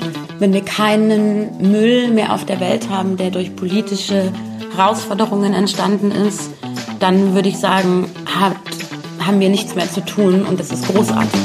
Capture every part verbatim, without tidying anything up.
wenn wir keinen Müll mehr auf der Welt haben, der durch politische Herausforderungen entstanden ist, dann würde ich sagen, hat, haben wir nichts mehr zu tun und das ist großartig.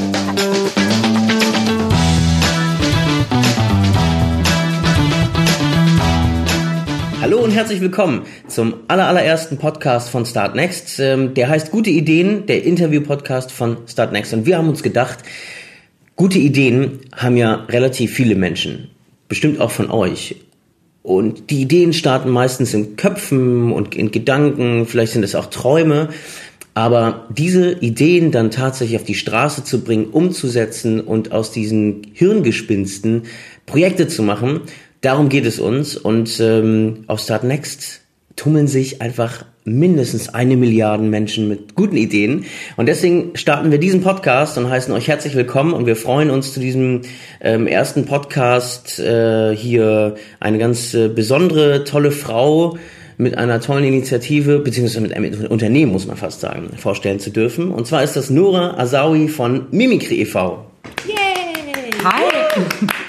Hallo und herzlich willkommen zum allerallerersten Podcast von Startnext. Der heißt Gute Ideen, der Interview-Podcast von Startnext. Und wir haben uns gedacht, gute Ideen haben ja relativ viele Menschen, bestimmt auch von euch. Und die Ideen starten meistens in Köpfen und in Gedanken, vielleicht sind es auch Träume. Aber diese Ideen dann tatsächlich auf die Straße zu bringen, umzusetzen und aus diesen Hirngespinsten Projekte zu machen, darum geht es uns. Und ähm, auf Startnext tummeln sich einfach mindestens eine Milliarde Menschen mit guten Ideen. Und deswegen starten wir diesen Podcast und heißen euch herzlich willkommen. Und wir freuen uns zu diesem ähm, ersten Podcast äh, hier eine ganz äh, besondere, tolle Frau mit einer tollen Initiative, beziehungsweise mit einem Unternehmen, muss man fast sagen, vorstellen zu dürfen. Und zwar ist das Nora Azaoui von Mimikry e V Yay! Hi!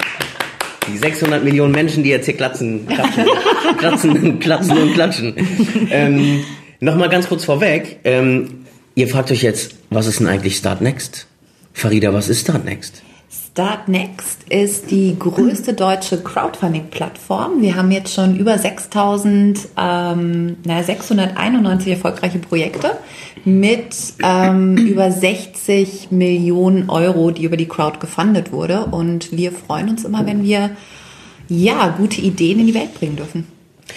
Die sechshundert Millionen Menschen, die jetzt hier klatschen, klatschen, klatschen, klatschen und klatschen. Ähm, Nochmal ganz kurz vorweg. Ähm, ihr fragt euch jetzt, was ist denn eigentlich Startnext? Farida, was ist Startnext? Startnext ist die größte deutsche Crowdfunding-Plattform. Wir haben jetzt schon über sechstausend, ähm, na, sechshunderteinundneunzig erfolgreiche Projekte mit ähm, über sechzig Millionen Euro, die über die Crowd gefundet wurde. Und wir freuen uns immer, wenn wir ja gute Ideen in die Welt bringen dürfen.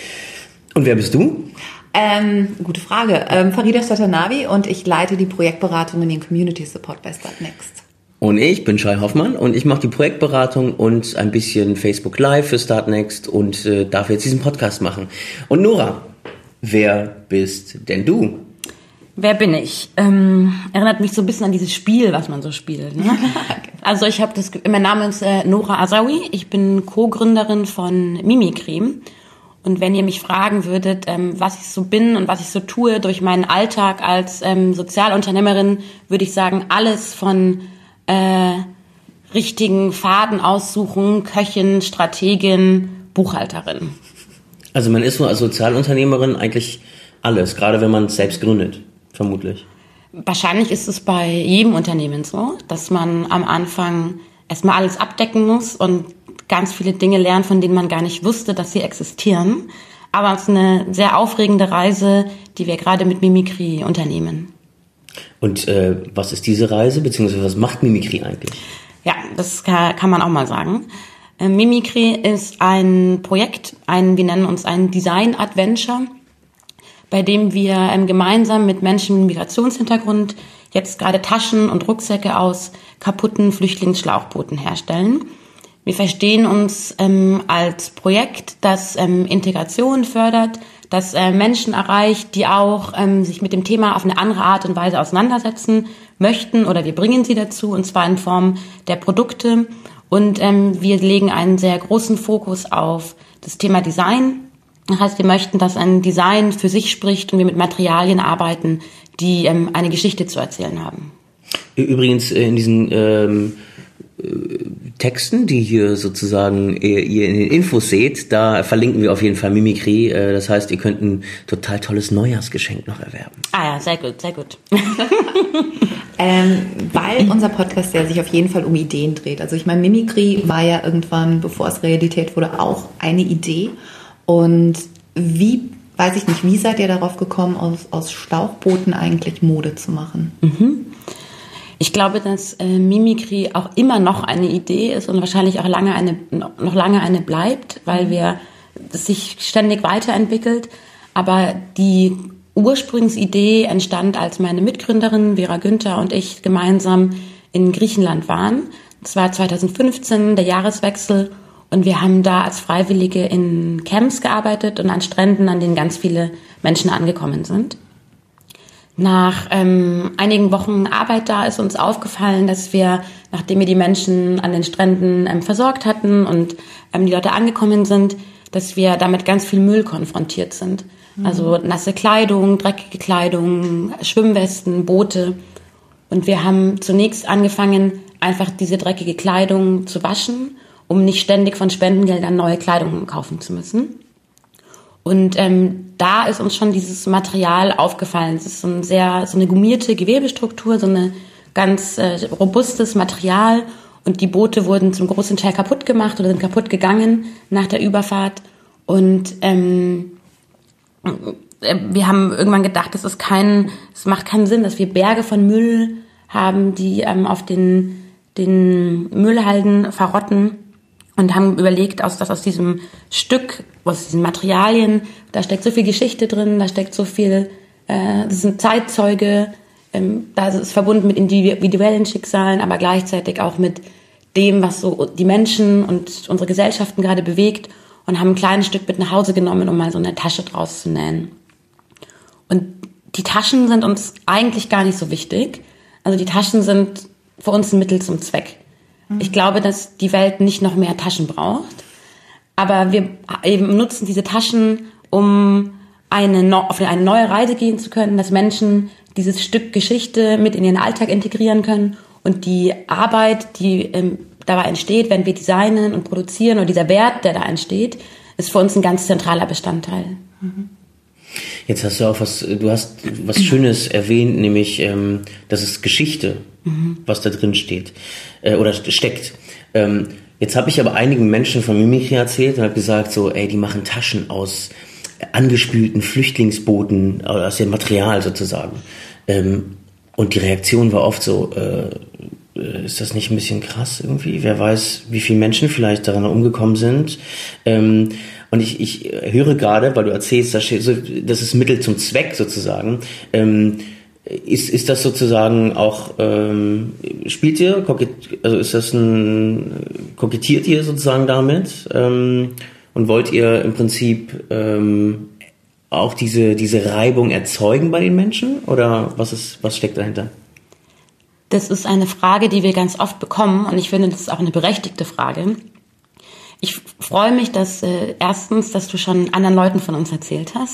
Und wer bist du? Ähm, gute Frage. Ähm, Farida Statanavi und ich leite die Projektberatung in den Community Support bei Startnext. Und ich bin Shai Hoffmann und ich mache die Projektberatung und ein bisschen Facebook Live für Startnext und äh, darf jetzt diesen Podcast machen. Und Nora, wer bist denn du? Wer bin ich? Ähm, erinnert mich so ein bisschen an dieses Spiel, was man so spielt. Ne? Also ich habe das, mein Name ist äh, Nora Azaoui, ich bin Co-Gründerin von Mimikry. Und wenn ihr mich fragen würdet, ähm, was ich so bin und was ich so tue durch meinen Alltag als ähm, Sozialunternehmerin, würde ich sagen, alles von Äh, richtigen Faden aussuchen, Köchin, Strategin, Buchhalterin. Also man ist so als Sozialunternehmerin eigentlich alles, gerade wenn man es selbst gründet, vermutlich. Wahrscheinlich ist es bei jedem Unternehmen so, dass man am Anfang erstmal alles abdecken muss und ganz viele Dinge lernt, von denen man gar nicht wusste, dass sie existieren. Aber es ist eine sehr aufregende Reise, die wir gerade mit Mimikry unternehmen. Und äh, was ist diese Reise, beziehungsweise was macht Mimikry eigentlich? Ja, das kann, kann man auch mal sagen. Äh, Mimikry ist ein Projekt, ein, wir nennen uns ein Design-Adventure, bei dem wir ähm, gemeinsam mit Menschen mit Migrationshintergrund jetzt gerade Taschen und Rucksäcke aus kaputten Flüchtlingsschlauchbooten herstellen. Wir verstehen uns ähm, als Projekt, das ähm, Integration fördert, das äh, Menschen erreicht, die auch ähm, sich mit dem Thema auf eine andere Art und Weise auseinandersetzen möchten oder wir bringen sie dazu, und zwar in Form der Produkte. Und ähm, wir legen einen sehr großen Fokus auf das Thema Design. Das heißt, wir möchten, dass ein Design für sich spricht und wir mit Materialien arbeiten, die ähm, eine Geschichte zu erzählen haben. Übrigens in diesen ähm Texten, die hier sozusagen ihr in den Infos seht, da verlinken wir auf jeden Fall Mimikry. Das heißt, ihr könnt ein total tolles Neujahrsgeschenk noch erwerben. Ah ja, sehr gut, sehr gut. ähm, weil unser Podcast ja sich auf jeden Fall um Ideen dreht. Also ich meine, Mimikry war ja irgendwann, bevor es Realität wurde, auch eine Idee. Und wie, weiß ich nicht, wie seid ihr darauf gekommen, aus, aus Schlauchbooten eigentlich Mode zu machen? Mhm. Ich glaube, dass äh, Mimikry auch immer noch eine Idee ist und wahrscheinlich auch lange eine, noch lange eine bleibt, weil wir das sich ständig weiterentwickelt. Aber die Ursprungsidee entstand, als meine Mitgründerin Vera Günther und ich gemeinsam in Griechenland waren. Das war zwanzig fünfzehn, der Jahreswechsel. Und wir haben da als Freiwillige in Camps gearbeitet und an Stränden, an denen ganz viele Menschen angekommen sind. Nach ähm, einigen Wochen Arbeit da ist uns aufgefallen, dass wir, nachdem wir die Menschen an den Stränden ähm, versorgt hatten und ähm, die Leute angekommen sind, dass wir damit ganz viel Müll konfrontiert sind. Mhm. Also nasse Kleidung, dreckige Kleidung, Schwimmwesten, Boote. Und wir haben zunächst angefangen, einfach diese dreckige Kleidung zu waschen um nicht ständig von Spendengeldern neue Kleidung kaufen zu müssen. Und ähm, da ist uns schon dieses Material aufgefallen. Es ist so, ein sehr, so eine gummierte Gewebestruktur, so ein ganz äh, robustes Material. Und die Boote wurden zum großen Teil kaputt gemacht oder sind kaputt gegangen nach der Überfahrt. Und ähm, wir haben irgendwann gedacht, das ist kein, es macht keinen Sinn, dass wir Berge von Müll haben, die ähm, auf den, den Müllhalden verrotten. Und haben überlegt, dass aus diesem Stück, aus diesen Materialien, da steckt so viel Geschichte drin, da steckt so viel, äh, das sind Zeitzeuge, ähm, da ist es verbunden mit individuellen Schicksalen, aber gleichzeitig auch mit dem, was so die Menschen und unsere Gesellschaften gerade bewegt, und haben ein kleines Stück mit nach Hause genommen, um mal so eine Tasche draus zu nähen. Und die Taschen sind uns eigentlich gar nicht so wichtig. Also die Taschen sind für uns ein Mittel zum Zweck. Ich glaube, dass die Welt nicht noch mehr Taschen braucht. Aber wir eben nutzen diese Taschen, um eine, auf eine neue Reise gehen zu können, dass Menschen dieses Stück Geschichte mit in ihren Alltag integrieren können. Und die Arbeit, die ähm, dabei entsteht, wenn wir designen und produzieren, oder dieser Wert, der da entsteht, ist für uns ein ganz zentraler Bestandteil. Jetzt hast du auch was, du hast was Schönes erwähnt, nämlich, ähm, das ist Geschichte, mhm. was da drin steht, äh, oder steckt. Ähm, jetzt habe ich aber einigen Menschen von Mimikry erzählt und habe gesagt, so, ey, die machen Taschen aus angespülten Flüchtlingsbooten, aus dem Material sozusagen. Ähm, und die Reaktion war oft so, äh, ist das nicht ein bisschen krass irgendwie? Wer weiß, wie viele Menschen vielleicht daran umgekommen sind. Ähm, Und ich, ich höre gerade, weil du erzählst, das ist Mittel zum Zweck sozusagen. Ähm, ist, ist das sozusagen auch, ähm, spielt ihr, also ist das ein, kokettiert ihr sozusagen damit? Ähm, und wollt ihr im Prinzip ähm, auch diese, diese Reibung erzeugen bei den Menschen? Oder was ist, was steckt dahinter? Das ist eine Frage, die wir ganz oft bekommen, und ich finde, das ist auch eine berechtigte Frage. Ich freue mich, dass äh, erstens, dass du schon anderen Leuten von uns erzählt hast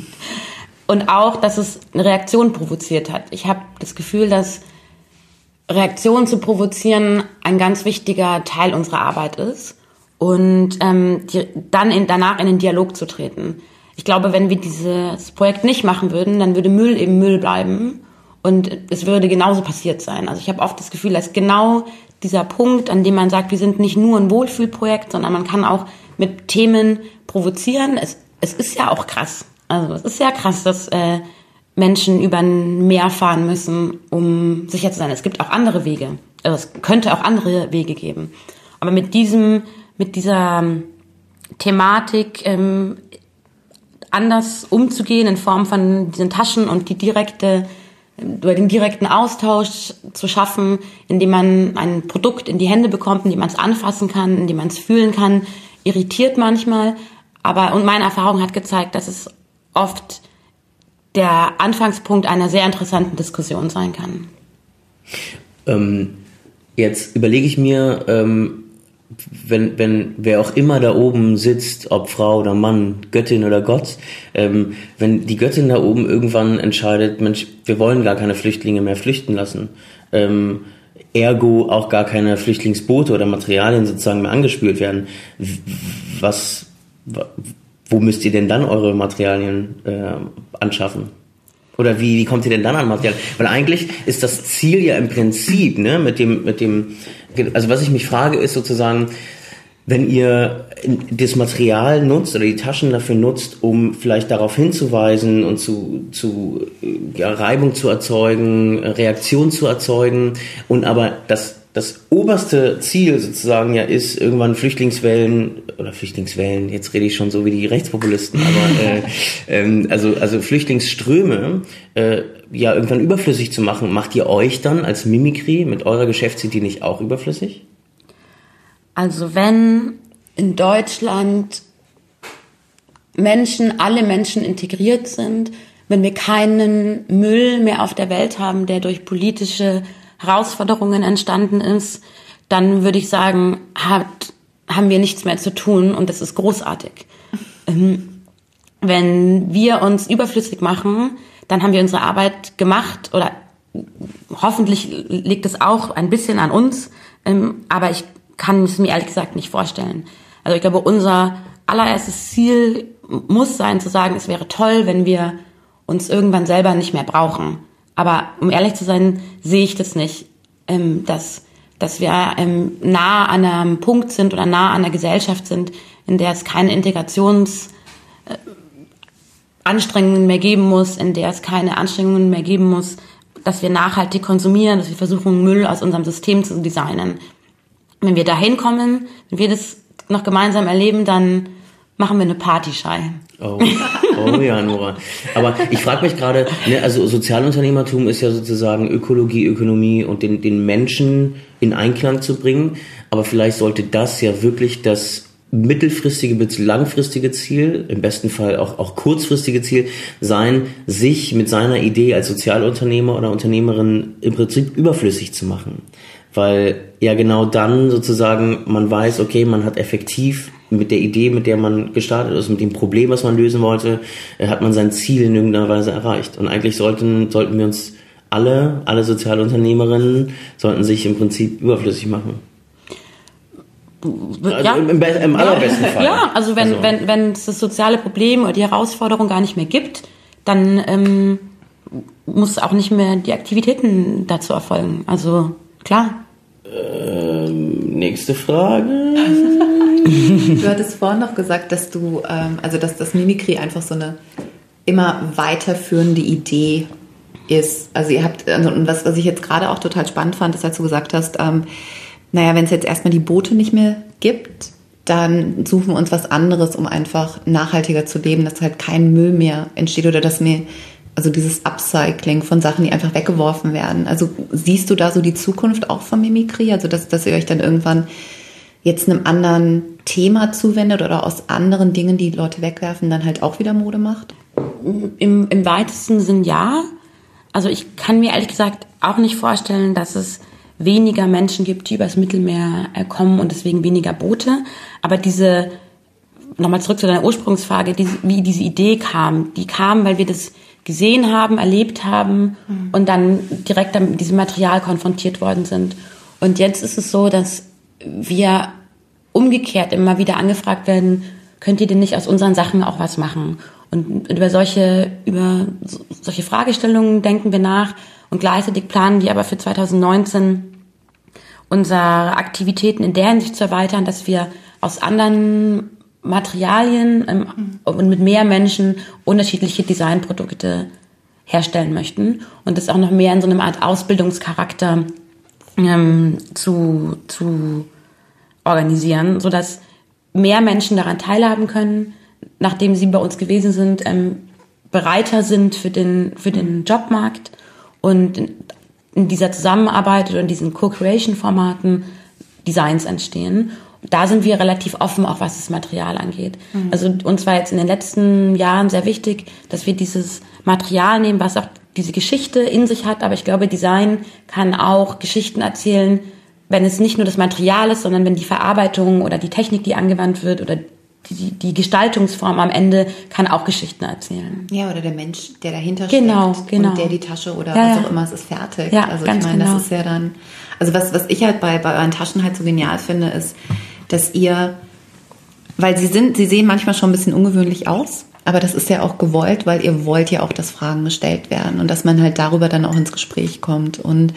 und auch, dass es eine Reaktion provoziert hat. Ich habe das Gefühl, dass Reaktionen zu provozieren ein ganz wichtiger Teil unserer Arbeit ist und ähm, die, dann in, danach in den Dialog zu treten. Ich glaube, wenn wir dieses Projekt nicht machen würden, dann würde Müll eben Müll bleiben und es würde genauso passiert sein. Also ich habe oft das Gefühl, dass genau dieser Punkt, an dem man sagt, wir sind nicht nur ein Wohlfühlprojekt, sondern man kann auch mit Themen provozieren. Es, es ist ja auch krass. Also es ist ja krass, dass äh, Menschen über ein Meer fahren müssen, um sicher zu sein. Es gibt auch andere Wege. Also es könnte auch andere Wege geben. Aber mit diesem, mit dieser Thematik ähm, anders umzugehen in Form von diesen Taschen und die direkte über den direkten Austausch zu schaffen, indem man ein Produkt in die Hände bekommt, indem man es anfassen kann, indem man es fühlen kann, irritiert manchmal. Aber und meine Erfahrung hat gezeigt, dass es oft der Anfangspunkt einer sehr interessanten Diskussion sein kann. Ähm, jetzt überlege ich mir, ähm, wenn, wenn wer auch immer da oben sitzt, ob Frau oder Mann, Göttin oder Gott, ähm, wenn die Göttin da oben irgendwann entscheidet, Mensch, wir wollen gar keine Flüchtlinge mehr flüchten lassen, ähm, ergo auch gar keine Flüchtlingsboote oder Materialien sozusagen mehr angespült werden, was, wo müsst ihr denn dann eure Materialien äh, anschaffen? Oder wie, wie kommt ihr denn dann an Material? Weil eigentlich ist das Ziel ja im Prinzip, ne, mit dem, mit dem, also was ich mich frage, ist sozusagen, wenn ihr das Material nutzt oder die Taschen dafür nutzt, um vielleicht darauf hinzuweisen und zu, zu ja, Reibung zu erzeugen, Reaktion zu erzeugen, und aber das das oberste Ziel sozusagen ja ist, irgendwann Flüchtlingswellen oder Flüchtlingswellen, jetzt rede ich schon so wie die Rechtspopulisten, aber äh, ähm, also also Flüchtlingsströme äh, ja irgendwann überflüssig zu machen. Macht ihr euch dann als Mimikry mit eurer Geschäftsidee nicht auch überflüssig? Also wenn in Deutschland Menschen, alle Menschen integriert sind, wenn wir keinen Müll mehr auf der Welt haben, der durch politische Herausforderungen entstanden ist, dann würde ich sagen, hat, haben wir nichts mehr zu tun, und das ist großartig. Ähm, wenn wir uns überflüssig machen, dann haben wir unsere Arbeit gemacht, oder hoffentlich liegt es auch ein bisschen an uns, ähm, aber ich kann es mir ehrlich gesagt nicht vorstellen. Also ich glaube, unser allererstes Ziel muss sein, zu sagen, es wäre toll, wenn wir uns irgendwann selber nicht mehr brauchen. Aber um ehrlich zu sein, sehe ich das nicht, ähm, dass, dass wir ähm, nah an einem Punkt sind oder nah an einer Gesellschaft sind, in der es keine Integrationsanstrengungen mehr geben muss, in der es keine Anstrengungen mehr geben muss, dass wir nachhaltig konsumieren, dass wir versuchen, Müll aus unserem System zu designen. Wenn wir da hinkommen, wenn wir das noch gemeinsam erleben, dann machen wir eine Partyschei. Oh, oh ja, Nora. Aber ich frage mich gerade, ne, also Sozialunternehmertum ist ja sozusagen Ökologie, Ökonomie und den, den Menschen in Einklang zu bringen. Aber vielleicht sollte das ja wirklich das mittelfristige bis langfristige Ziel, im besten Fall auch, auch kurzfristige Ziel sein, sich mit seiner Idee als Sozialunternehmer oder Unternehmerin im Prinzip überflüssig zu machen. Weil ja genau dann sozusagen man weiß, okay, man hat effektiv mit der Idee, mit der man gestartet ist, mit dem Problem, was man lösen wollte, hat man sein Ziel in irgendeiner Weise erreicht. Und eigentlich sollten, sollten wir uns alle, alle Sozialunternehmerinnen, sollten sich im Prinzip überflüssig machen. Also ja. im, im, im allerbesten Fall. Ja, also wenn, also. wenn, wenn es das soziale Problem oder die Herausforderung gar nicht mehr gibt, dann ähm, muss auch nicht mehr die Aktivitäten dazu erfolgen. Also klar. Ähm, nächste Frage. Du hattest vorhin noch gesagt, dass du, ähm, also dass das Mimikry einfach so eine immer weiterführende Idee ist. Also ihr habt, also, und was, was ich jetzt gerade auch total spannend fand, ist, als du gesagt hast, ähm, naja, wenn es jetzt erstmal die Boote nicht mehr gibt, dann suchen wir uns was anderes, um einfach nachhaltiger zu leben, dass halt kein Müll mehr entsteht oder dass mir, also dieses Upcycling von Sachen, die einfach weggeworfen werden. Also siehst du da so die Zukunft auch vom Mimikry? Also dass, dass ihr euch dann irgendwann jetzt einem anderen Thema zuwendet oder aus anderen Dingen, die Leute wegwerfen, dann halt auch wieder Mode macht? Im, im weitesten Sinn ja. Also ich kann mir ehrlich gesagt auch nicht vorstellen, dass es weniger Menschen gibt, die übers Mittelmeer kommen und deswegen weniger Boote. Aber diese, nochmal zurück zu deiner Ursprungsfrage, diese, wie diese Idee kam, die kam, weil wir das gesehen haben, erlebt haben mhm. und dann direkt mit diesem Material konfrontiert worden sind. Und jetzt ist es so, dass wir umgekehrt immer wieder angefragt werden, könnt ihr denn nicht aus unseren Sachen auch was machen? Und über solche, über solche Fragestellungen denken wir nach und gleichzeitig planen wir aber für zwanzig neunzehn unsere Aktivitäten in der Hinsicht zu erweitern, dass wir aus anderen Materialien ähm, und mit mehr Menschen unterschiedliche Designprodukte herstellen möchten und das auch noch mehr in so einer Art Ausbildungscharakter ähm, zu, zu organisieren, sodass mehr Menschen daran teilhaben können, nachdem sie bei uns gewesen sind, ähm, bereiter sind für den, für den Jobmarkt und in, in dieser Zusammenarbeit oder in diesen Co-Creation-Formaten Designs entstehen. Da sind wir relativ offen, auch was das Material angeht. Mhm. Also uns war jetzt in den letzten Jahren sehr wichtig, dass wir dieses Material nehmen, was auch diese Geschichte in sich hat. Aber ich glaube, Design kann auch Geschichten erzählen, wenn es nicht nur das Material ist, sondern wenn die Verarbeitung oder die Technik, die angewandt wird oder die, die Gestaltungsform am Ende kann auch Geschichten erzählen. Ja, oder der Mensch, der dahinter genau, steckt genau. und der die Tasche oder ja, was ja. auch immer, es ist fertig. Ja, also ganz ich meine, genau. das ist ja dann, also was, was ich halt bei, bei euren Taschen halt so genial finde, ist, dass ihr, weil sie sind, sie sehen manchmal schon ein bisschen ungewöhnlich aus, aber das ist ja auch gewollt, weil ihr wollt ja auch, dass Fragen gestellt werden und dass man halt darüber dann auch ins Gespräch kommt. Und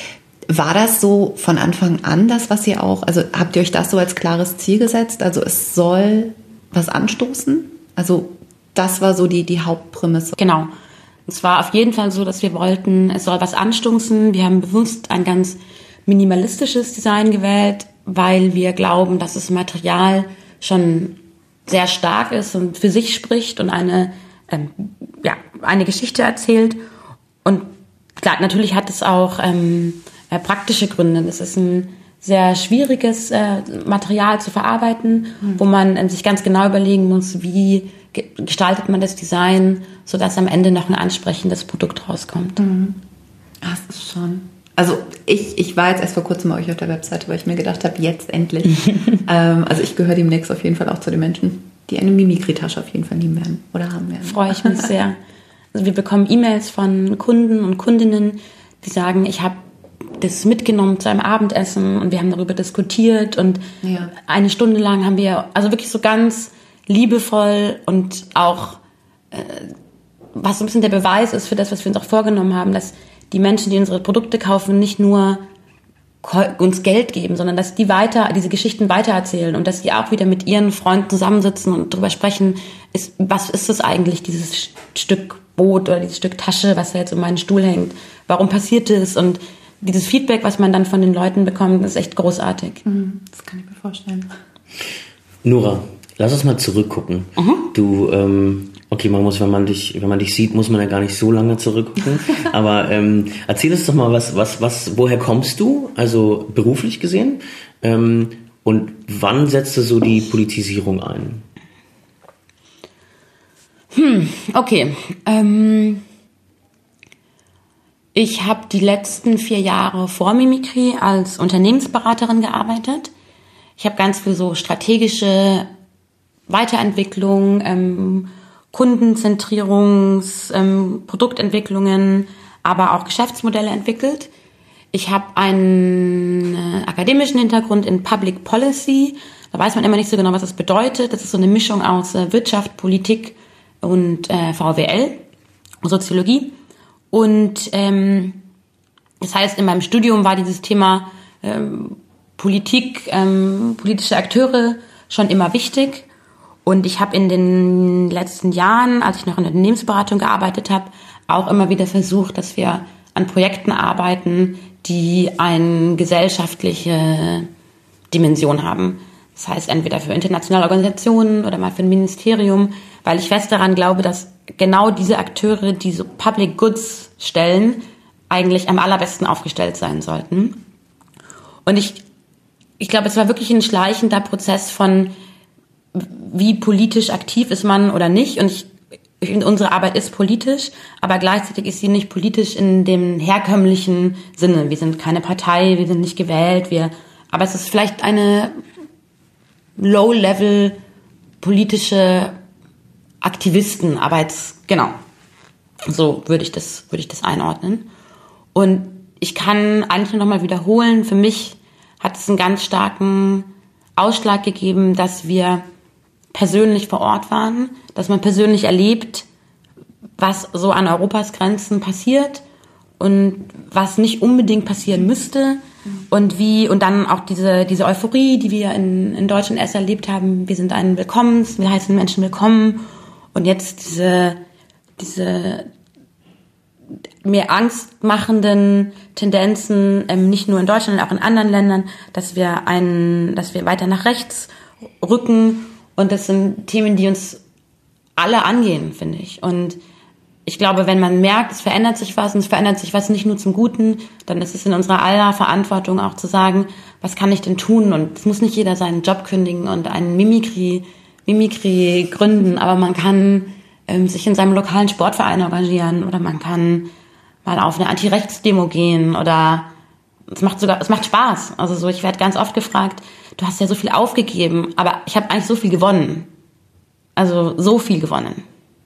war das so von Anfang an das, was ihr auch, also habt ihr euch das so als klares Ziel gesetzt? Also es soll was anstoßen? Also das war so die, die Hauptprämisse. Genau. Es war auf jeden Fall so, dass wir wollten, es soll was anstoßen. Wir haben bewusst ein ganz minimalistisches Design gewählt, weil wir glauben, dass das Material schon sehr stark ist und für sich spricht und eine, ähm, ja, eine Geschichte erzählt. Und klar, natürlich hat es auch ähm, äh, praktische Gründe. Es ist ein sehr schwieriges äh, Material zu verarbeiten, mhm. wo man ähm, sich ganz genau überlegen muss, wie ge- gestaltet man das Design, sodass am Ende noch ein ansprechendes Produkt rauskommt. Mhm. Das ist schon... Also ich, ich war jetzt erst vor kurzem bei euch auf der Webseite, weil ich mir gedacht habe, jetzt endlich. ähm, also ich gehöre demnächst auf jeden Fall auch zu den Menschen, die eine Mimikry-Tasche auf jeden Fall nehmen werden oder haben werden. Freue ich mich sehr. Also wir bekommen E-Mails von Kunden und Kundinnen, die sagen, ich habe das mitgenommen zu einem Abendessen und wir haben darüber diskutiert und ja. eine Stunde lang haben wir, also wirklich so ganz liebevoll und auch, äh, was so ein bisschen der Beweis ist für das, was wir uns auch vorgenommen haben, dass die Menschen, die unsere Produkte kaufen, nicht nur uns Geld geben, sondern dass die weiter, diese Geschichten weitererzählen und dass die auch wieder mit ihren Freunden zusammensitzen und darüber sprechen, ist, was ist das eigentlich, dieses Stück Brot oder dieses Stück Tasche, was da jetzt um meinen Stuhl hängt, warum passiert es? Und dieses Feedback, was man dann von den Leuten bekommt, ist echt großartig. Das kann ich mir vorstellen. Nora, lass uns mal zurückgucken. Mhm. Du, ähm, okay, man muss, wenn man dich, wenn man dich sieht, muss man ja gar nicht so lange zurückgucken. Aber ähm, erzähl uns doch mal, was, was, was, woher kommst du? Also beruflich gesehen. Ähm, und wann setzt du so die Politisierung ein? Hm, okay. Ähm, ich habe die letzten vier Jahre vor Mimikry als Unternehmensberaterin gearbeitet. Ich habe ganz viel so strategische Weiterentwicklung, ähm, Kundenzentrierungs-, ähm, Produktentwicklungen, aber auch Geschäftsmodelle entwickelt. Ich habe einen äh, akademischen Hintergrund in Public Policy. Da weiß man immer nicht so genau, was das bedeutet. Das ist so eine Mischung aus äh, Wirtschaft, Politik und äh, V W L, Soziologie. Und ähm, das heißt, in meinem Studium war dieses Thema ähm, Politik, ähm, politische Akteure schon immer wichtig. Und ich habe in den letzten Jahren, als ich noch in der Unternehmensberatung gearbeitet habe, auch immer wieder versucht, dass wir an Projekten arbeiten, die eine gesellschaftliche Dimension haben. Das heißt, entweder für internationale Organisationen oder mal für ein Ministerium, weil ich fest daran glaube, dass genau diese Akteure, die so Public Goods stellen, eigentlich am allerbesten aufgestellt sein sollten. Und ich, ich glaube, es war wirklich ein schleichender Prozess von, wie politisch aktiv ist man oder nicht. Und ich, ich finde, unsere Arbeit ist politisch, aber gleichzeitig ist sie nicht politisch in dem herkömmlichen Sinne. Wir sind keine Partei, wir sind nicht gewählt, wir, aber es ist vielleicht eine Low-Level politische Aktivisten, Arbeits, genau. So würde ich das, würde ich das einordnen. Und ich kann eigentlich nur noch mal wiederholen, für mich hat es einen ganz starken Ausschlag gegeben, dass wir persönlich vor Ort waren, dass man persönlich erlebt, was so an Europas Grenzen passiert und was nicht unbedingt passieren müsste und wie, und dann auch diese, diese Euphorie, die wir in, in Deutschland erst erlebt haben. Wir sind ein Willkommens, wir heißen Menschen willkommen und jetzt diese, diese mir angstmachenden Tendenzen, ähm, nicht nur in Deutschland, sondern auch in anderen Ländern, dass wir einen, dass wir weiter nach rechts rücken. Und das sind Themen, die uns alle angehen, finde ich. Und ich glaube, wenn man merkt, es verändert sich was und es verändert sich was nicht nur zum Guten, dann ist es in unserer aller Verantwortung auch zu sagen, was kann ich denn tun? Und es muss nicht jeder seinen Job kündigen und einen Mimikry, Mimikry gründen, aber man kann ähm, sich in seinem lokalen Sportverein engagieren oder man kann mal auf eine Anti-Rechts-Demo gehen oder es macht sogar, es macht Spaß. Also so, ich werde ganz oft gefragt, du hast ja so viel aufgegeben, aber ich habe eigentlich so viel gewonnen. Also so viel gewonnen.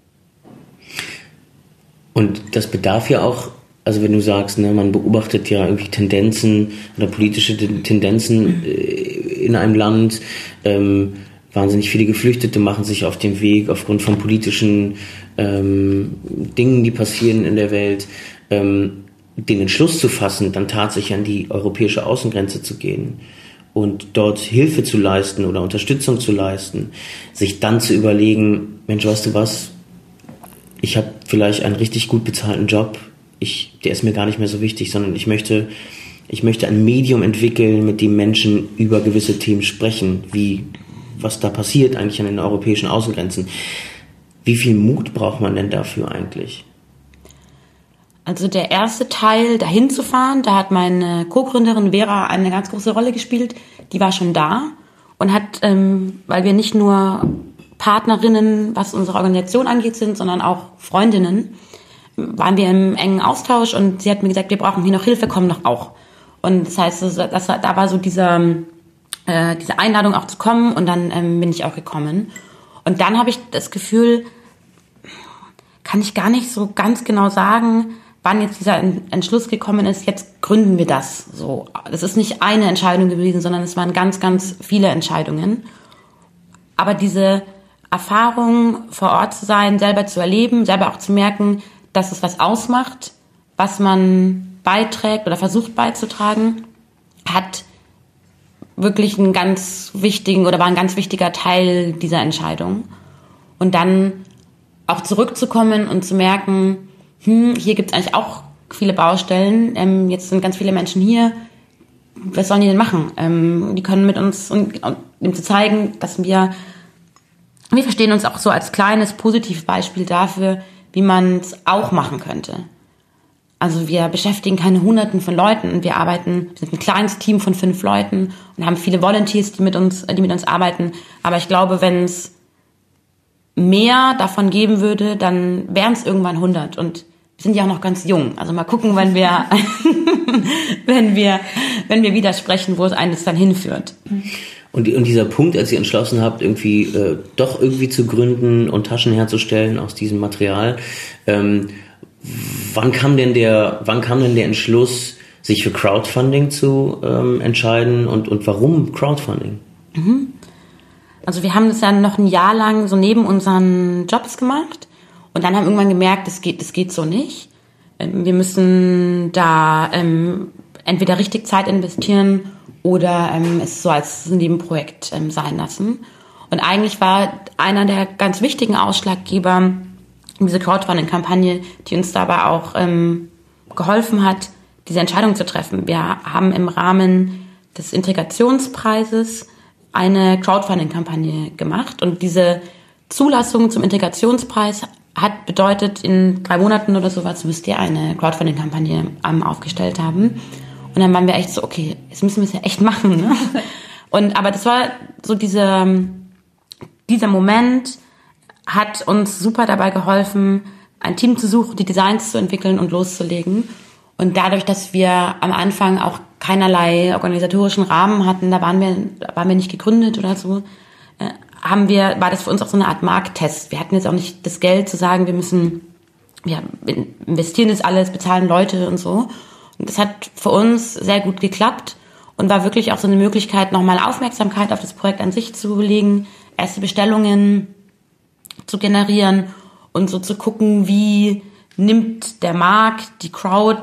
Und das bedarf ja auch, also wenn du sagst, ne, man beobachtet ja irgendwie Tendenzen oder politische Tendenzen äh, in einem Land, ähm, wahnsinnig viele Geflüchtete machen sich auf den Weg aufgrund von politischen ähm, Dingen, die passieren in der Welt, ähm, den Entschluss zu fassen, dann tatsächlich an die europäische Außengrenze zu gehen und dort Hilfe zu leisten oder Unterstützung zu leisten, sich dann zu überlegen, Mensch, weißt du was, ich habe vielleicht einen richtig gut bezahlten Job, ich, der ist mir gar nicht mehr so wichtig, sondern ich möchte, ich möchte ein Medium entwickeln, mit dem Menschen über gewisse Themen sprechen, wie was da passiert eigentlich an den europäischen Außengrenzen. Wie viel Mut braucht man denn dafür eigentlich? Also der erste Teil, dahin zu fahren, da hat meine Co-Gründerin Vera eine ganz große Rolle gespielt. Die war schon da und hat, ähm, weil wir nicht nur Partnerinnen, was unsere Organisation angeht, sind, sondern auch Freundinnen, waren wir im engen Austausch und sie hat mir gesagt, wir brauchen hier noch Hilfe, komm doch auch. Und das heißt, das, das, da war so dieser, äh, diese Einladung auch zu kommen und dann ähm, bin ich auch gekommen. Und dann habe ich das Gefühl, kann ich gar nicht so ganz genau sagen, wann jetzt dieser Entschluss gekommen ist, jetzt gründen wir das. So, das ist nicht eine Entscheidung gewesen, sondern es waren ganz, ganz viele Entscheidungen. Aber diese Erfahrung, vor Ort zu sein, selber zu erleben, selber auch zu merken, dass es was ausmacht, was man beiträgt oder versucht beizutragen, hat wirklich einen ganz wichtigen oder war ein ganz wichtiger Teil dieser Entscheidung. Und dann auch zurückzukommen und zu merken, hm, hier gibt es eigentlich auch viele Baustellen, ähm, jetzt sind ganz viele Menschen hier, was sollen die denn machen? Ähm, die können mit uns, und, und ihm zu zeigen, dass wir, wir verstehen uns auch so als kleines, positives Beispiel dafür, wie man es auch machen könnte. Also wir beschäftigen keine Hunderten von Leuten, wir arbeiten, wir sind ein kleines Team von fünf Leuten und haben viele Volunteers, die mit uns, die mit uns arbeiten. Aber ich glaube, wenn es mehr davon geben würde, dann wären es irgendwann hundert. Und wir sind ja auch noch ganz jung. Also mal gucken, wenn wir, wenn wir, wenn wir wieder sprechen, wo es eines dann hinführt. Und, und dieser Punkt, als ihr entschlossen habt, irgendwie äh, doch irgendwie zu gründen und Taschen herzustellen aus diesem Material, ähm, wann kam denn der, wann kam denn der Entschluss, sich für Crowdfunding zu ähm, entscheiden und und warum Crowdfunding? Mhm. Also wir haben das ja noch ein Jahr lang so neben unseren Jobs gemacht und dann haben wir irgendwann gemerkt, das geht, das geht so nicht. Wir müssen da ähm, entweder richtig Zeit investieren oder ähm, es so als Nebenprojekt ähm, sein lassen. Und eigentlich war einer der ganz wichtigen Ausschlaggeber diese Crowdfunding-Kampagne, die uns dabei auch ähm, geholfen hat, diese Entscheidung zu treffen. Wir haben im Rahmen des Integrationspreises eine Crowdfunding-Kampagne gemacht und diese Zulassung zum Integrationspreis hat bedeutet, in drei Monaten oder sowas müsst ihr eine Crowdfunding-Kampagne ähm, aufgestellt haben. Und dann waren wir echt so, okay, jetzt müssen wir es ja echt machen. Ne? Und aber das war so diese, dieser Moment, hat uns super dabei geholfen, ein Team zu suchen, die Designs zu entwickeln und loszulegen. Und dadurch, dass wir am Anfang auch keinerlei organisatorischen Rahmen hatten, da waren wir, da waren wir nicht gegründet oder so, äh, haben wir, war das für uns auch so eine Art Markttest. Wir hatten jetzt auch nicht das Geld zu sagen, wir müssen, wir investieren das alles, bezahlen Leute und so. Und das hat für uns sehr gut geklappt und war wirklich auch so eine Möglichkeit, nochmal Aufmerksamkeit auf das Projekt an sich zu legen, erste Bestellungen zu generieren und so zu gucken, wie nimmt der Markt, die Crowd,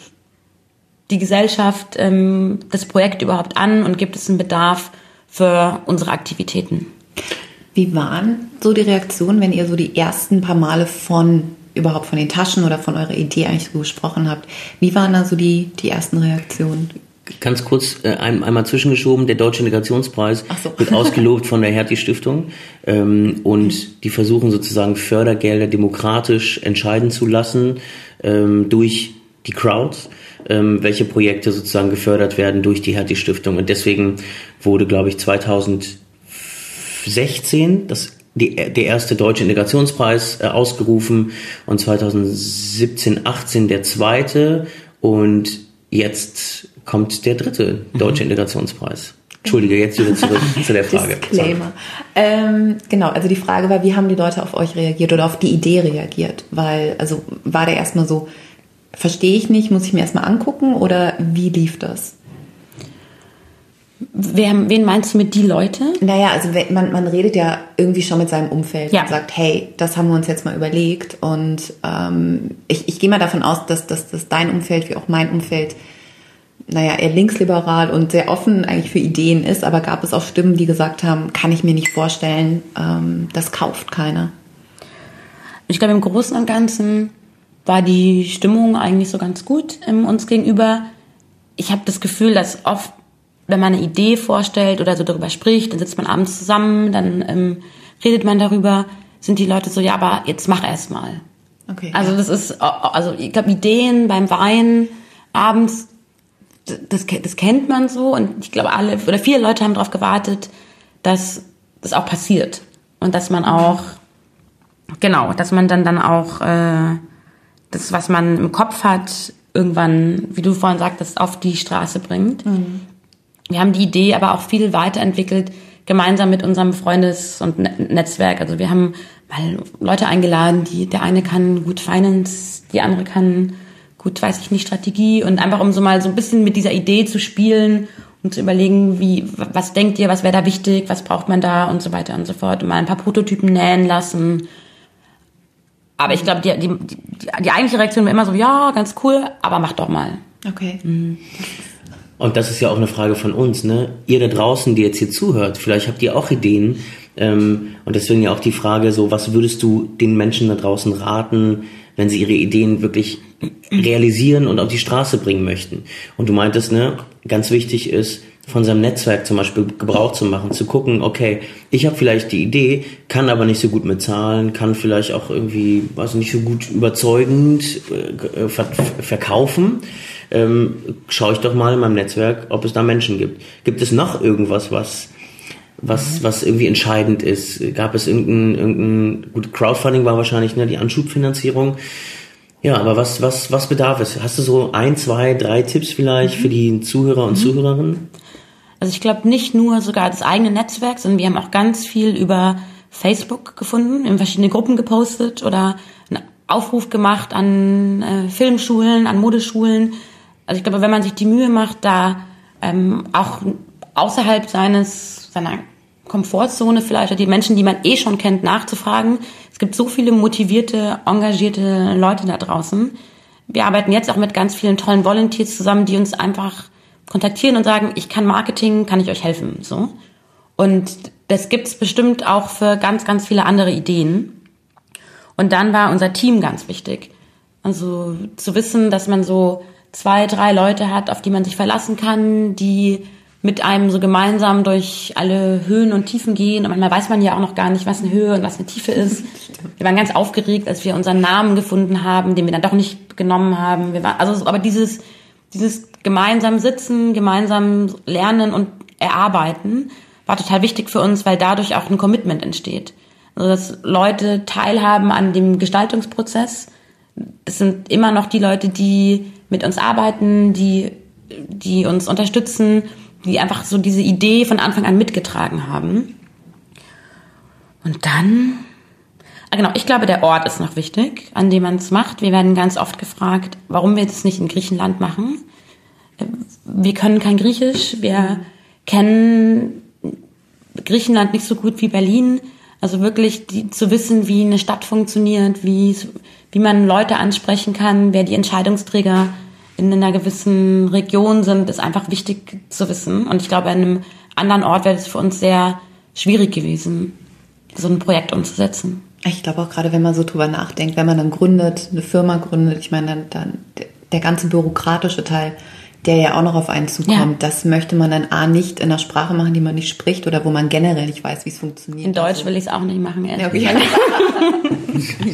die Gesellschaft ähm, das Projekt überhaupt an und gibt es einen Bedarf für unsere Aktivitäten. Wie waren so die Reaktionen, wenn ihr so die ersten paar Male von überhaupt von den Taschen oder von eurer Idee eigentlich so gesprochen habt? Wie waren da so die, die ersten Reaktionen? Ganz kurz äh, ein, einmal zwischengeschoben, der Deutsche Integrationspreis so. wird ausgelobt von der Hertie-Stiftung ähm, und die versuchen sozusagen Fördergelder demokratisch entscheiden zu lassen ähm, durch die Crowd, ähm, welche Projekte sozusagen gefördert werden durch die Hertie-Stiftung. Und deswegen wurde, glaube ich, zweitausendsechzehn das die, der erste Deutsche Integrationspreis äh, ausgerufen und zweitausendsiebzehn, achtzehn der zweite und jetzt kommt der dritte Deutsche Integrationspreis. Entschuldige, jetzt wieder zurück zu der Frage. Disclaimer. Ähm, genau, also die Frage war, wie haben die Leute auf euch reagiert oder auf die Idee reagiert? Weil, also war der erstmal so, verstehe ich nicht, muss ich mir erstmal angucken oder wie lief das? Wer, wen meinst du mit die Leute? Naja, also man, man redet ja irgendwie schon mit seinem Umfeld ja. und sagt, hey, das haben wir uns jetzt mal überlegt und ähm, ich, ich gehe mal davon aus, dass, dass, dass dein Umfeld wie auch mein Umfeld naja, eher linksliberal und sehr offen eigentlich für Ideen ist, aber gab es auch Stimmen, die gesagt haben, kann ich mir nicht vorstellen, ähm, das kauft keiner. Ich glaube, im Großen und Ganzen war die Stimmung eigentlich so ganz gut ähm, uns gegenüber. Ich habe das Gefühl, dass oft, wenn man eine Idee vorstellt oder so darüber spricht, dann sitzt man abends zusammen, dann ähm, redet man darüber, sind die Leute so, ja, aber jetzt mach erst mal. Okay. Also das ist, also ich glaube, Ideen beim Wein abends, Das, das kennt man so und ich glaube alle oder viele Leute haben darauf gewartet, dass das auch passiert und dass man auch genau, dass man dann dann auch äh, das, was man im Kopf hat, irgendwann, wie du vorhin sagtest, auf die Straße bringt. Mhm. Wir haben die Idee aber auch viel weiterentwickelt, gemeinsam mit unserem Freundes- und Netzwerk. Also wir haben mal Leute eingeladen, die der eine kann gut Finance, die andere kann gut, weiß ich nicht, Strategie und einfach um so mal so ein bisschen mit dieser Idee zu spielen und zu überlegen, wie, was denkt ihr, was wäre da wichtig, was braucht man da und so weiter und so fort und mal ein paar Prototypen nähen lassen. Aber ich glaube, die, die, die, die eigentliche Reaktion war immer so, ja, ganz cool, aber mach doch mal. Okay. Mhm. Und das ist ja auch eine Frage von uns, ne? Ihr da draußen, die jetzt hier zuhört, vielleicht habt ihr auch Ideen. Ähm, und deswegen ja auch die Frage so, was würdest du den Menschen da draußen raten, wenn sie ihre Ideen wirklich realisieren und auf die Straße bringen möchten? Und du meintest, ne, ganz wichtig ist, von seinem Netzwerk zum Beispiel Gebrauch zu machen, zu gucken, okay, ich habe vielleicht die Idee, kann aber nicht so gut mit Zahlen, kann vielleicht auch irgendwie, weiß nicht, so gut überzeugend äh, ver- verkaufen. Ähm, schaue ich doch mal in meinem Netzwerk, ob es da Menschen gibt. Gibt es noch irgendwas, was was was irgendwie entscheidend ist? Gab es irgendein, irgendein gut, Crowdfunding war wahrscheinlich, ne, die Anschubfinanzierung. Ja, aber was was was bedarf es? Hast du so ein, zwei, drei Tipps vielleicht mhm. für die Zuhörer und mhm. Zuhörerinnen? Also ich glaube nicht nur sogar das eigene Netzwerk, sondern wir haben auch ganz viel über Facebook gefunden, in verschiedene Gruppen gepostet oder einen Aufruf gemacht an äh, Filmschulen, an Modeschulen. Also ich glaube, wenn man sich die Mühe macht, da ähm, auch außerhalb seines seiner Komfortzone vielleicht oder die Menschen, die man eh schon kennt, nachzufragen. Es gibt so viele motivierte, engagierte Leute da draußen. Wir arbeiten jetzt auch mit ganz vielen tollen Volunteers zusammen, die uns einfach kontaktieren und sagen, ich kann Marketing, kann ich euch helfen, so. Und das gibt's bestimmt auch für ganz, ganz viele andere Ideen. Und dann war unser Team ganz wichtig. Also zu wissen, dass man so zwei, drei Leute hat, auf die man sich verlassen kann, die mit einem so gemeinsam durch alle Höhen und Tiefen gehen. Und manchmal weiß man ja auch noch gar nicht, was eine Höhe und was eine Tiefe ist. Wir waren ganz aufgeregt, als wir unseren Namen gefunden haben, den wir dann doch nicht genommen haben. Wir waren, also, aber dieses, dieses gemeinsam sitzen, gemeinsam lernen und erarbeiten war total wichtig für uns, weil dadurch auch ein Commitment entsteht. Also, dass Leute teilhaben an dem Gestaltungsprozess. Es sind immer noch die Leute, die mit uns arbeiten, die, die uns unterstützen, die einfach so diese Idee von Anfang an mitgetragen haben. Und dann, ah genau, ich glaube, der Ort ist noch wichtig, an dem man es macht. Wir werden ganz oft gefragt, warum wir das nicht in Griechenland machen. Wir können kein Griechisch, wir kennen Griechenland nicht so gut wie Berlin. Also wirklich die, zu wissen, wie eine Stadt funktioniert, wie, wie man Leute ansprechen kann, wer die Entscheidungsträger in einer gewissen Region sind, ist einfach wichtig zu wissen. Und ich glaube, an einem anderen Ort wäre es für uns sehr schwierig gewesen, so ein Projekt umzusetzen. Ich glaube auch gerade, wenn man so drüber nachdenkt, wenn man dann gründet, eine Firma gründet, ich meine, dann, dann der ganze bürokratische Teil, der ja auch noch auf einen zukommt, ja. Das möchte man dann A, nicht in einer Sprache machen, die man nicht spricht oder wo man generell nicht weiß, wie es funktioniert. In Deutsch also. Will ich es auch nicht machen, ehrlich ja, okay.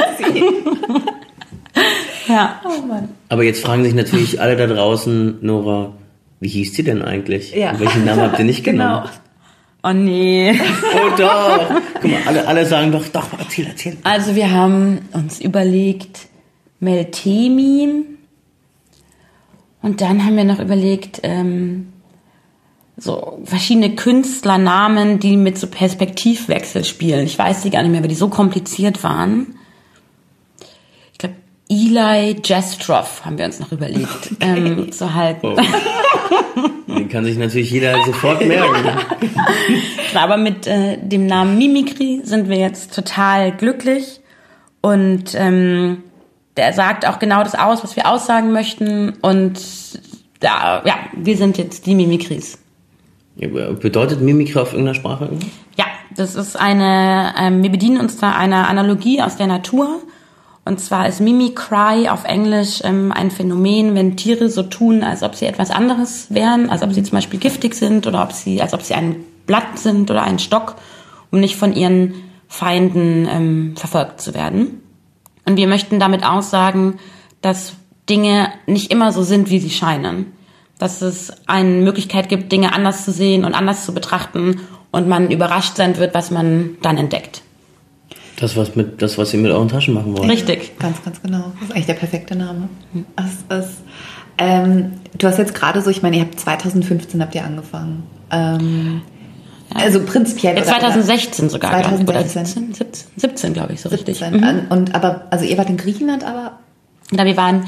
Ja. Oh Mann. Aber jetzt fragen sich natürlich alle da draußen, Nora, wie hieß sie denn eigentlich? Ja. Und welchen Namen habt ihr nicht genommen? Genau. Oh nee. Oh doch. Guck mal, alle, alle sagen doch, doch, erzähl, erzähl. Also wir haben uns überlegt, Meltemi. Und dann haben wir noch überlegt, ähm, so verschiedene Künstlernamen, die mit so Perspektivwechsel spielen. Ich weiß die gar nicht mehr, weil die so kompliziert waren. Ich glaube, Eli Jastroff haben wir uns noch überlegt, okay. ähm, zu halten. Oh. Den kann sich natürlich jeder sofort merken. Aber mit äh, dem Namen Mimikry sind wir jetzt total glücklich. Und ähm, der sagt auch genau das aus, was wir aussagen möchten. Und ja, ja wir sind jetzt die Mimikrys. Ja, bedeutet Mimikry auf irgendeiner Sprache? Ja, das ist eine, ähm, wir bedienen uns da einer Analogie aus der Natur. Und zwar ist Mimicry auf Englisch ähm, ein Phänomen, wenn Tiere so tun, als ob sie etwas anderes wären, als ob sie zum Beispiel giftig sind oder ob sie, als ob sie ein Blatt sind oder ein Stock, um nicht von ihren Feinden ähm, verfolgt zu werden. Und wir möchten damit aussagen, dass Dinge nicht immer so sind, wie sie scheinen. Dass es eine Möglichkeit gibt, Dinge anders zu sehen und anders zu betrachten und man überrascht sein wird, was man dann entdeckt. Das, was mit, das, was ihr mit euren Taschen machen wollt. Richtig. Ganz, ganz genau. Das ist eigentlich der perfekte Name. Das, das, ähm, du hast jetzt gerade so, ich meine, ihr habt zwanzig fünfzehn habt ihr angefangen. Ähm, ja. Also prinzipiell. Ja, zwanzig sechzehn sogar. zwanzig Oder sechzehn. siebzehn, siebzehn, siebzehn glaube ich, so siebzehn. richtig. Mhm. Und aber, also ihr wart in Griechenland, aber? Ja, wir waren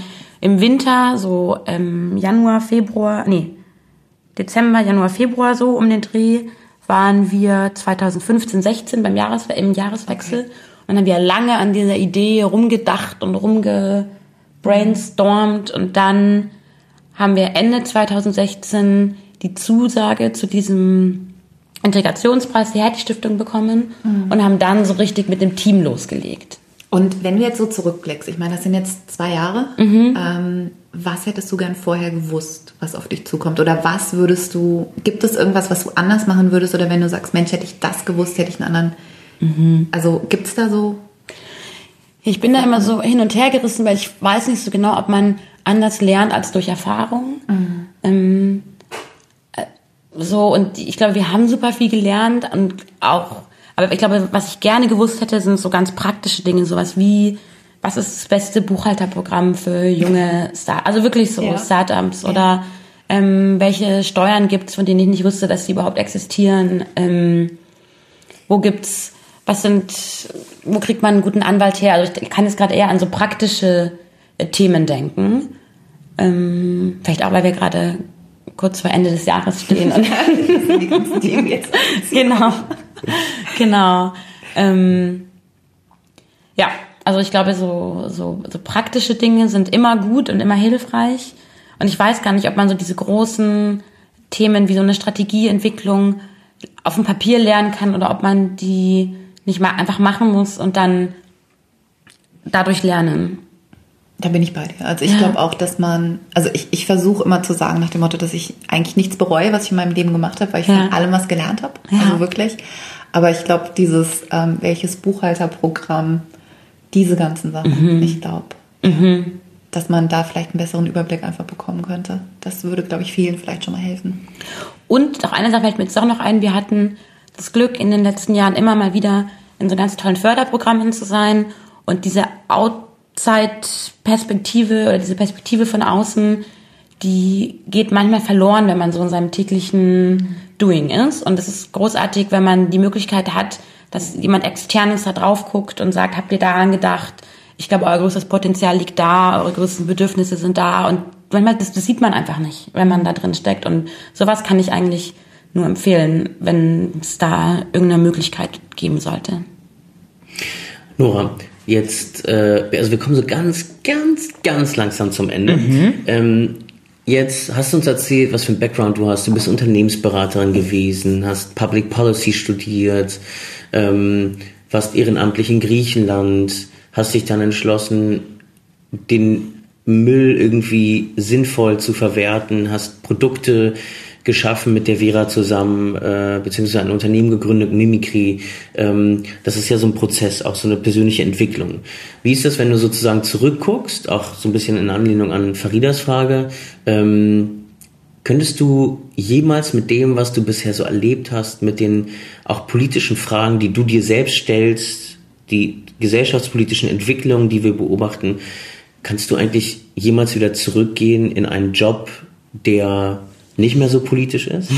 im Winter, so ähm, Januar, Februar, nee, Dezember, Januar, Februar so um den Dreh, waren wir zwanzig fünfzehn, sechzehn beim Jahres, im Jahreswechsel. Okay. Und dann haben wir lange an dieser Idee rumgedacht und rumgebrainstormt. Und dann haben wir Ende zwanzig sechzehn die Zusage zu diesem Integrationspreis der Hertie-Stiftung bekommen mhm. und haben dann so richtig mit dem Team losgelegt. Und wenn du jetzt so zurückblickst, ich meine, das sind jetzt zwei Jahre, mhm. ähm, was hättest du gern vorher gewusst, was auf dich zukommt? Oder was würdest du, gibt es irgendwas, was du anders machen würdest? Oder wenn du sagst, Mensch, hätte ich das gewusst, hätte ich einen anderen, mhm. also gibt es da so? Ich bin da immer so hin und her gerissen, weil ich weiß nicht so genau, ob man anders lernt als durch Erfahrung. Mhm. Ähm, so, und ich glaube, wir haben super viel gelernt und auch, aber ich glaube, was ich gerne gewusst hätte, sind so ganz praktische Dinge, sowas wie, was ist das beste Buchhalterprogramm für junge Start, also wirklich so ja. Startups ja. oder ähm, welche Steuern gibt's, von denen ich nicht wusste, dass sie überhaupt existieren, ähm, wo gibt's, was sind, wo kriegt man einen guten Anwalt her? Also ich kann jetzt gerade eher an so praktische äh, Themen denken, ähm, vielleicht auch, weil wir gerade kurz vor Ende des Jahres stehen. Und die ganzen Themen jetzt. Genau, genau. Ähm, ja, also ich glaube, so, so, so praktische Dinge sind immer gut und immer hilfreich. Und ich weiß gar nicht, ob man so diese großen Themen wie so eine Strategieentwicklung auf dem Papier lernen kann oder ob man die nicht mal einfach machen muss und dann dadurch lernen. Da bin ich bei dir. Also ich ja. glaube auch, dass man, also ich, ich versuche immer zu sagen nach dem Motto, dass ich eigentlich nichts bereue, was ich in meinem Leben gemacht habe, weil ich ja. von allem was gelernt habe. Ja. Also wirklich. Aber ich glaube, dieses, ähm, welches Buchhalterprogramm, diese ganzen Sachen, mhm. ich glaube, mhm. dass man da vielleicht einen besseren Überblick einfach bekommen könnte. Das würde, glaube ich, vielen vielleicht schon mal helfen. Und auch eine Sache fällt mir jetzt auch noch ein, wir hatten das Glück, in den letzten Jahren immer mal wieder in so ganz tollen Förderprogrammen zu sein und diese Outside-Perspektive oder diese Perspektive von außen, die geht manchmal verloren, wenn man so in seinem täglichen Doing ist. Und es ist großartig, wenn man die Möglichkeit hat, dass jemand Externes da drauf guckt und sagt, habt ihr daran gedacht? Ich glaube, euer größtes Potenzial liegt da, eure größten Bedürfnisse sind da. Und manchmal, das, das sieht man einfach nicht, wenn man da drin steckt. Und sowas kann ich eigentlich nur empfehlen, wenn es da irgendeine Möglichkeit geben sollte. Nora, jetzt, äh, also wir kommen so ganz, ganz, ganz langsam zum Ende. Mhm. Ähm, jetzt hast du uns erzählt, was für ein Background du hast. Du bist Unternehmensberaterin gewesen, hast Public Policy studiert, ähm, warst ehrenamtlich in Griechenland, hast dich dann entschlossen, den Müll irgendwie sinnvoll zu verwerten, hast Produkte geschaffen mit der Vera zusammen, äh, beziehungsweise ein Unternehmen gegründet, Mimikry. Ähm, das ist ja so ein Prozess, auch so eine persönliche Entwicklung. Wie ist das, wenn du sozusagen zurückguckst, auch so ein bisschen in Anlehnung an Faridas Frage, ähm, könntest du jemals mit dem, was du bisher so erlebt hast, mit den auch politischen Fragen, die du dir selbst stellst, die gesellschaftspolitischen Entwicklungen, die wir beobachten, kannst du eigentlich jemals wieder zurückgehen in einen Job, der nicht mehr so politisch ist?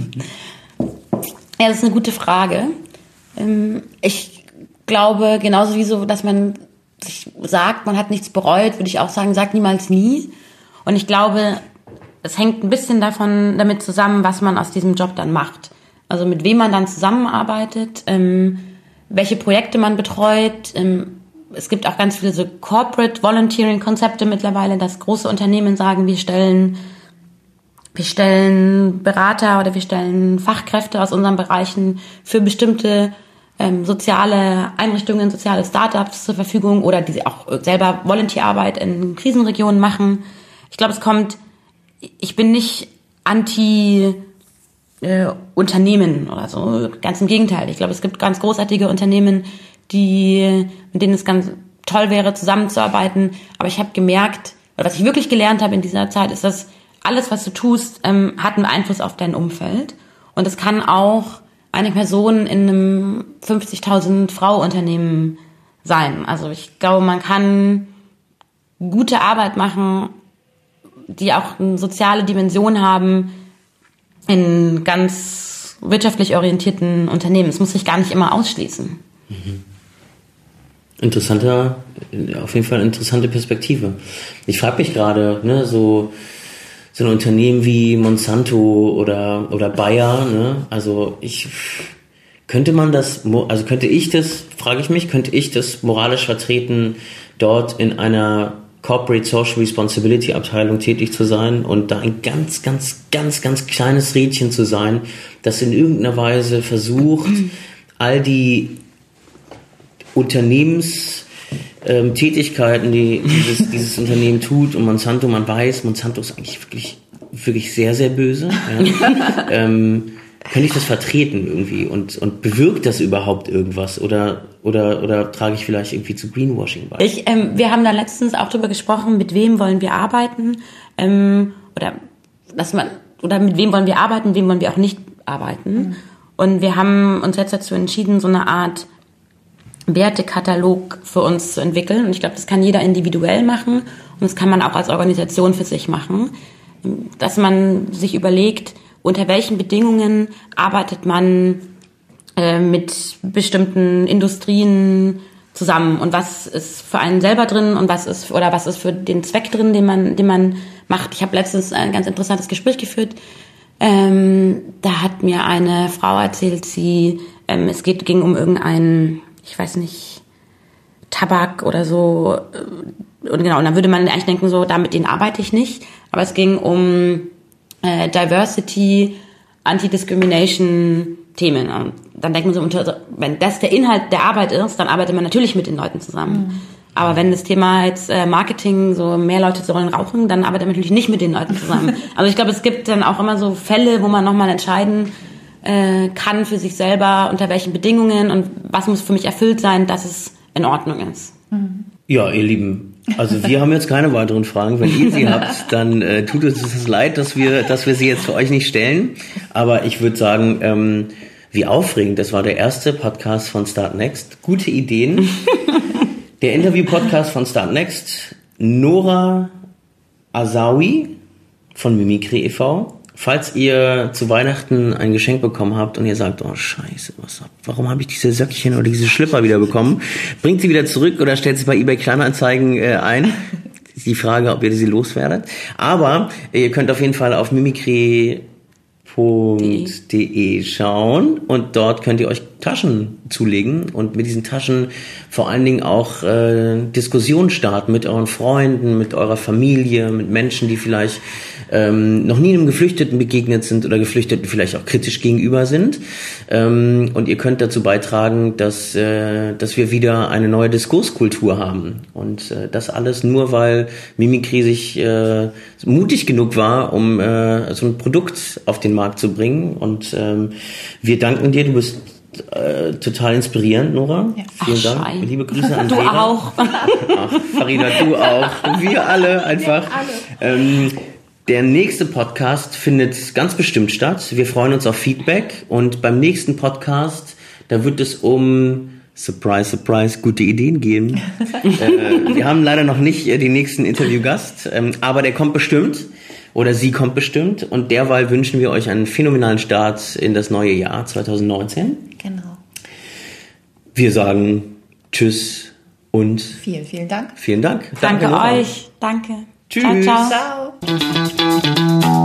Ja, das ist eine gute Frage. Ich glaube, genauso wie so, dass man sich sagt, man hat nichts bereut, würde ich auch sagen, sag niemals nie. Und ich glaube, es hängt ein bisschen davon damit zusammen, was man aus diesem Job dann macht. Also mit wem man dann zusammenarbeitet, welche Projekte man betreut. Es gibt auch ganz viele so Corporate Volunteering-Konzepte mittlerweile, dass große Unternehmen sagen, wir stellen Wir stellen Berater oder wir stellen Fachkräfte aus unseren Bereichen für bestimmte ähm, soziale Einrichtungen, soziale Startups zur Verfügung oder die auch selber Volunteerarbeit in Krisenregionen machen. Ich glaube, es kommt, ich bin nicht anti äh, Unternehmen oder so, ganz im Gegenteil. Ich glaube, es gibt ganz großartige Unternehmen, die, mit denen es ganz toll wäre, zusammenzuarbeiten. Aber ich habe gemerkt, oder was ich wirklich gelernt habe in dieser Zeit, ist, dass alles, was du tust, ähm, hat einen Einfluss auf dein Umfeld. Und es kann auch eine Person in einem fünfzigtausend Frau Unternehmen sein. Also ich glaube, man kann gute Arbeit machen, die auch eine soziale Dimension haben in ganz wirtschaftlich orientierten Unternehmen. Es muss sich gar nicht immer ausschließen. Mhm. Interessanter, auf jeden Fall interessante Perspektive. Ich frage mich gerade, ne, so, so ein Unternehmen wie Monsanto oder, oder Bayer, ne, also ich, könnte man das, also könnte ich das, frage ich mich, könnte ich das moralisch vertreten, dort in einer Corporate Social Responsibility Abteilung tätig zu sein und da ein ganz, ganz, ganz, ganz kleines Rädchen zu sein, das in irgendeiner Weise versucht, all die Unternehmenstätigkeiten, ähm, die dieses, dieses Unternehmen tut, und Monsanto, man weiß, Monsanto ist eigentlich wirklich, wirklich sehr, sehr böse. Ja. ähm, kann ich das vertreten irgendwie und, und bewirkt das überhaupt irgendwas oder, oder, oder trage ich vielleicht irgendwie zu Greenwashing bei? Ich, ähm, wir haben da letztens auch drüber gesprochen, mit wem wollen wir arbeiten, ähm, oder, dass man, oder mit wem wollen wir arbeiten, mit wem wollen wir auch nicht arbeiten. Mhm. Und wir haben uns jetzt dazu entschieden, so eine Art Wertekatalog für uns zu entwickeln. Und ich glaube, das kann jeder individuell machen und das kann man auch als Organisation für sich machen. Dass man sich überlegt, unter welchen Bedingungen arbeitet man äh, mit bestimmten Industrien zusammen und was ist für einen selber drin und was ist oder was ist für den Zweck drin, den man, den man macht. Ich habe letztens ein ganz interessantes Gespräch geführt. Ähm, da hat mir eine Frau erzählt, sie ähm, es geht ging um irgendeinen, ich weiß nicht, Tabak oder so. Und genau, und dann würde man eigentlich denken, so, damit den arbeite ich nicht. Aber es ging um äh, Diversity, Anti-Discrimination-Themen. Und dann denkt man so, wenn das der Inhalt der Arbeit ist, dann arbeitet man natürlich mit den Leuten zusammen. Mhm. Aber wenn das Thema jetzt äh, Marketing, so mehr Leute sollen rauchen, dann arbeitet man natürlich nicht mit den Leuten zusammen. Also ich glaube, es gibt dann auch immer so Fälle, wo man nochmal entscheiden äh, kann für sich selber, unter welchen Bedingungen und was muss für mich erfüllt sein, dass es in Ordnung ist. Mhm. Ja, ihr Lieben, also wir haben jetzt keine weiteren Fragen. Wenn ihr sie habt, dann äh, tut uns das leid, dass wir, dass wir sie jetzt für euch nicht stellen. Aber ich würde sagen, ähm, wie aufregend. Das war der erste Podcast von Start Next. Gute Ideen. Der Interview-Podcast von Start Next. Nora Azawi von Mimikry e V Falls ihr zu Weihnachten ein Geschenk bekommen habt und ihr sagt, oh scheiße, was, warum habe ich diese Söckchen oder diese Schlipper wieder bekommen? Bringt sie wieder zurück oder stellt sie bei eBay Kleinanzeigen äh, ein. Das ist die Frage, ob ihr sie loswerdet. Aber ihr könnt auf jeden Fall auf mimikry punkt de schauen und dort könnt ihr euch Taschen zulegen und mit diesen Taschen vor allen Dingen auch äh, Diskussionen starten mit euren Freunden, mit eurer Familie, mit Menschen, die vielleicht ähm, noch nie einem Geflüchteten begegnet sind oder Geflüchteten vielleicht auch kritisch gegenüber sind. Ähm, und ihr könnt dazu beitragen, dass, äh, dass wir wieder eine neue Diskurskultur haben. Und äh, das alles nur, weil Mimikry sich äh, mutig genug war, um äh, so ein Produkt auf den Markt zu bringen. Und ähm, wir danken dir, du bist äh, total inspirierend, Nora. Ja. Vielen Ach, Dank. Schein. Liebe Grüße an Du Vera. auch. Ach, Farida, du auch. Wir alle einfach. Wir alle. Ähm, Der nächste Podcast findet ganz bestimmt statt. Wir freuen uns auf Feedback und beim nächsten Podcast, da wird es um Surprise, Surprise, gute Ideen gehen. äh, wir haben leider noch nicht äh, den nächsten Interviewgast, ähm, aber der kommt bestimmt oder sie kommt bestimmt und derweil wünschen wir euch einen phänomenalen Start in das neue Jahr zwanzig neunzehn. Genau. Wir sagen Tschüss und vielen, vielen Dank. Vielen Dank. Danke, Danke euch. Danke. Tschüss. Ciao, ciao. Ciao.